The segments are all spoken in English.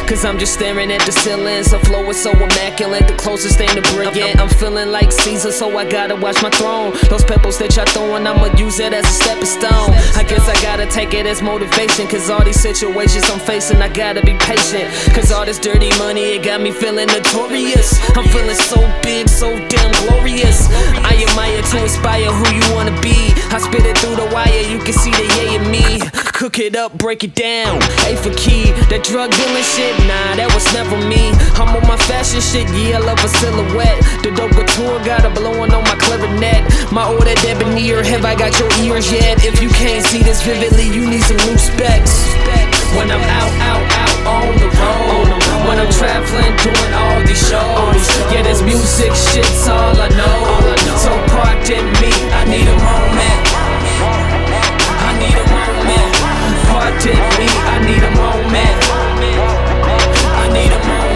Cause I'm just staring at the ceilings. The flow is so immaculate, the closest thing to brilliant. I'm feeling like Caesar, so I gotta watch my throne. Those pebbles that y'all throwing, I'ma use it as a stepping stone. I guess I gotta take it as motivation, cause all these situations I'm facing, I gotta be patient. Cause all this dirty money, it got me feeling notorious. I'm feeling so big, so damn glorious. I admire to inspire who you wanna be. I spit it through the wire, you can see the yay in me. Cook it up, break it down, A for key. That drug dealing shit, nah, that was never me. I'm on my fashion shit, yeah, I love a silhouette. The dope couture got a blowing on my clarinet. My order debonair, have I got your ears yet? If you can't see this vividly, you need some new specs. When I'm out on the road, when I'm traveling, doing all these shows, yeah, this music shit's all I know. So parked in me, I need a moment. I need a moment. Parked in me, I need a moment. I need a moment.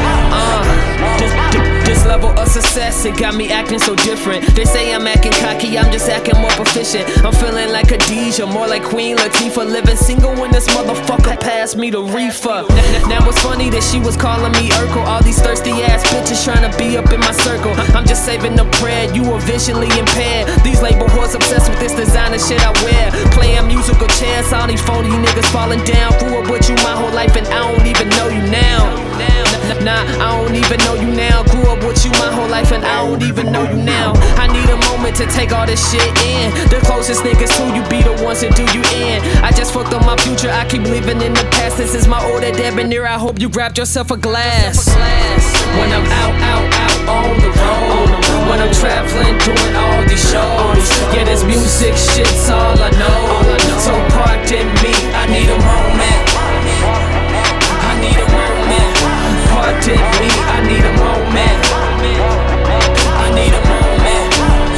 This level of success, it got me acting so different. They say I'm acting cocky, I'm just acting more proficient. I'm feeling like Khadijah, more like Queen Latifah. Living single when this motherfucker passed me the reefer. Now it's funny that she was calling me Urkel. All these thirsty ass bitches trying to be up in my circle. I'm just saving the bread, you are visually impaired. These label whores obsessed with this designer shit I wear. Playing musical chairs, all these phony niggas falling down. Grew up with you my whole life and I don't even know you now. Nah, I don't even know you now. Grew up with you my whole life and I don't even know you now. I need a moment to take all this shit in. The closest niggas to you be the ones that do you in. I just fucked up my future, I keep living in the past. This is my order debonair, I hope you grabbed yourself a glass. When I'm out on the road, when I'm traveling, doing all these shows, yeah, this music shit's all I know. So parked in me, I need a moment. I need a moment. Parked in me, I need a moment. I need a moment.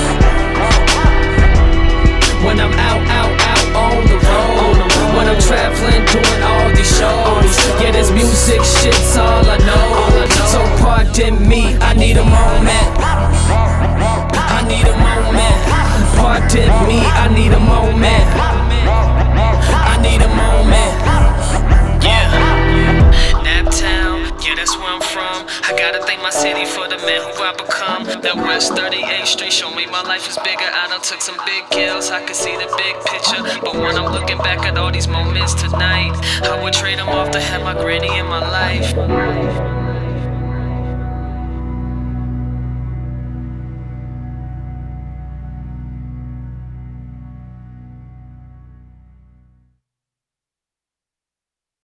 When I'm out on the road, when I'm traveling, doing all these shows, yeah, this music shit's all I know. So parked in me, I need a moment. I need a moment. Parked in me, I need a moment. I need a moment. Yeah, Naptown, yeah, that's where I'm from. I gotta thank my city for the man who I become. That West 38th Street showed me my life is bigger. I done took some big kills, I can see the big picture. But when I'm looking back at all these moments tonight, I would trade them off to have my granny in my life.